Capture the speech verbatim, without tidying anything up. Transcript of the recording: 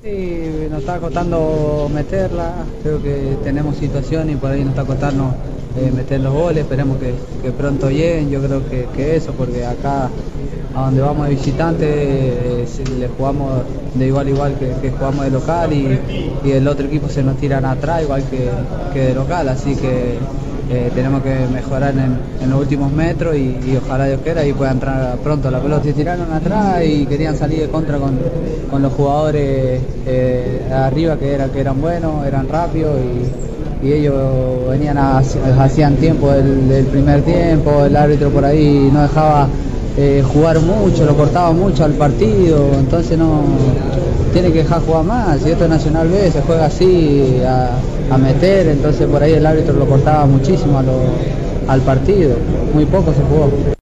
Sí, nos está costando meterla, creo que tenemos situación y por ahí nos está costando eh, meter los goles, esperemos que, que pronto lleguen, yo creo que, que eso, porque acá a donde vamos de visitante eh, si le jugamos de igual a igual que, que jugamos de local y, y el otro equipo se nos tiran atrás igual que, que de local, así que eh, tenemos que mejorar en, en los últimos metros y, y ojalá Dios quiera y pueda entrar pronto la pelota. Se tiraron atrás y querían salir de contra con, con los jugadores eh, arriba que, era, que eran buenos, eran rápidos y, y ellos venían a, hacían tiempo del, del primer tiempo, el árbitro por ahí no dejaba eh, jugar mucho, lo cortaba mucho al partido, entonces no tiene que dejar jugar más. Si esto es Nacional B, se juega así a, a meter, entonces por ahí el árbitro lo cortaba muchísimo a lo, al partido, muy poco se jugó.